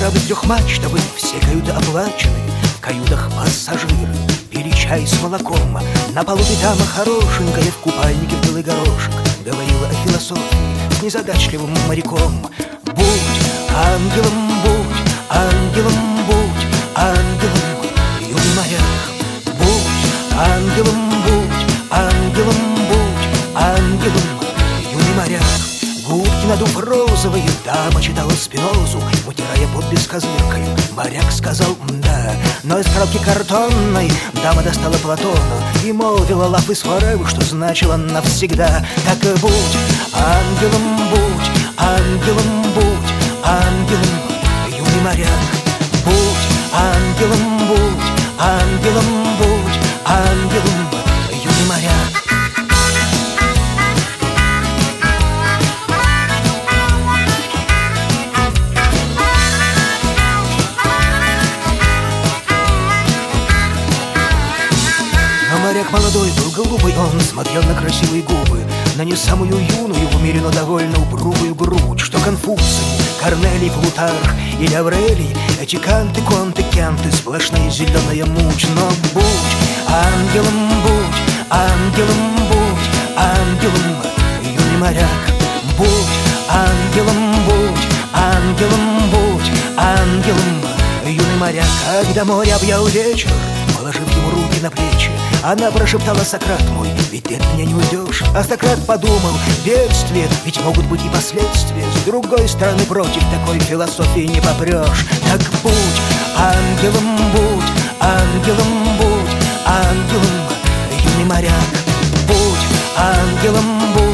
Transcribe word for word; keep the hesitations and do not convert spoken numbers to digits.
корабль трехмачтовый, все каюты оплачены. В каютах пассажиры пили чай с молоком. На палубе дама хорошенькая в купальнике в белый горошек говорила о философии с незадачливым моряком. Будь ангелом, будь ангелом, будь ангелом, юный моряк. Будь ангелом, будь ангелом, будь ангелом, юный моряк. Губки надув розовые, дама читала Спинозу, утирая подпись козыркой. Моряк сказал «да», но из коробки картонной дама достала Платона и молвила «Love is forever», что значило «навсегда». Так и будь ангелом, будь ангелом, будь ангелом, юный моряк. Будь ангелом, будь ангелом, будь ангелом, юный моряк. Моряк молодой был глупый, он смотрел на красивые губы, на не самую юную в мире, но довольно упругую грудь. Что Конфуций, Корнелий, Плутарх или Аврелий, эти канты, конты, кенты, сплошная зеленая муть. Но будь ангелом, будь ангелом, будь ангелом, юный моряк. Будь ангелом, будь ангелом, будь ангелом, юный моряк. Когда море объял вечер, положив ему руки на плечи, она прошептала: «Сократ мой, ведь ты от меня не уйдешь». А Сократ подумал: бедствие, ведь могут быть и последствия. С другой стороны, против такой философии не попрешь. Так будь ангелом, будь ангелом, будь ангелом, юный моряк. Будь ангелом, будь